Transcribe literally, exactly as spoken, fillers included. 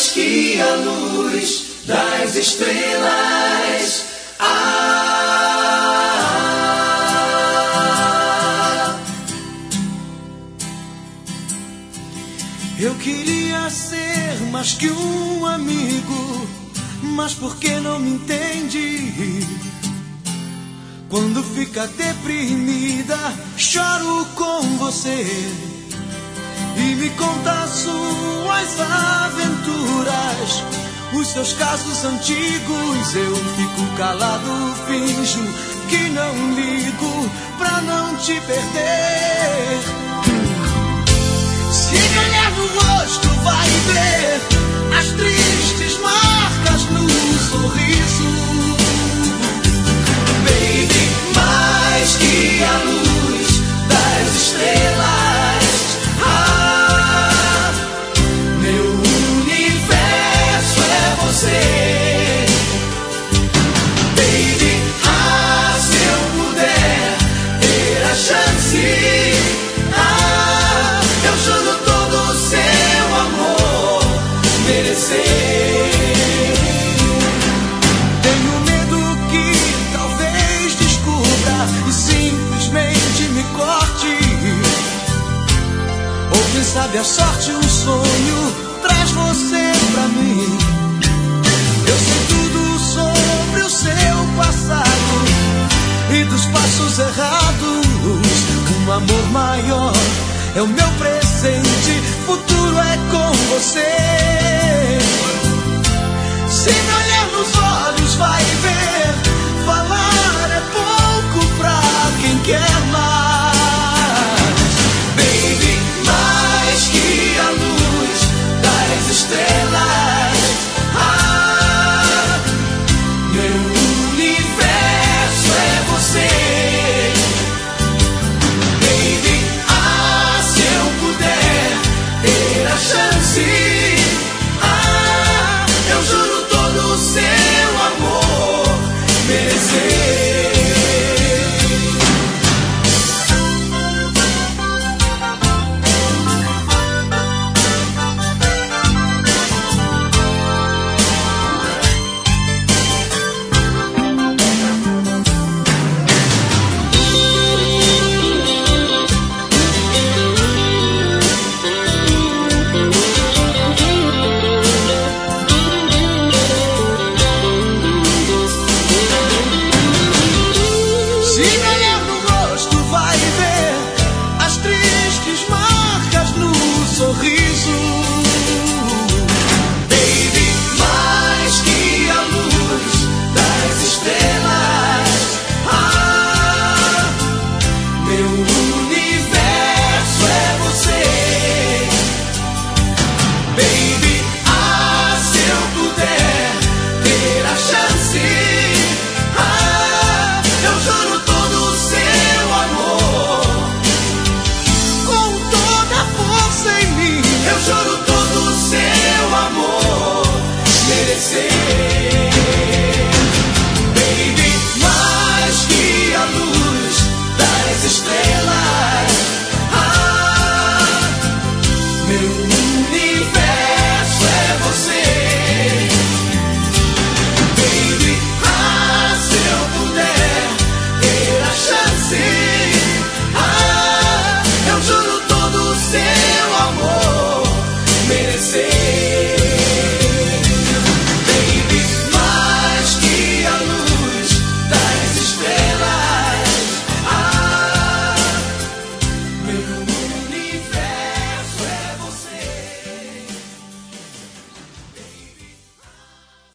mais que a luz das estrelas. Ah, eu queria ser mais que um amigo, mas por que não me entende? Quando fica deprimida, choro com você e me conta suas aventuras, os seus casos antigos. Eu fico calado, finjo que não ligo pra não te perder. Se olhar no rosto vai ver as tristes marcas no sorriso. Baby, mais que a luz das estrelas. Ah, meu universo é você. Baby, ah, se eu puder ter a chance, ah, eu juro todo o seu amor merecer. Tenho medo que talvez descubra e simplesmente me corte. Ou quem sabe a sorte, um sonho traz você pra mim. Eu sei tudo sobre o seu passado e dos passos errados. Um amor maior é o meu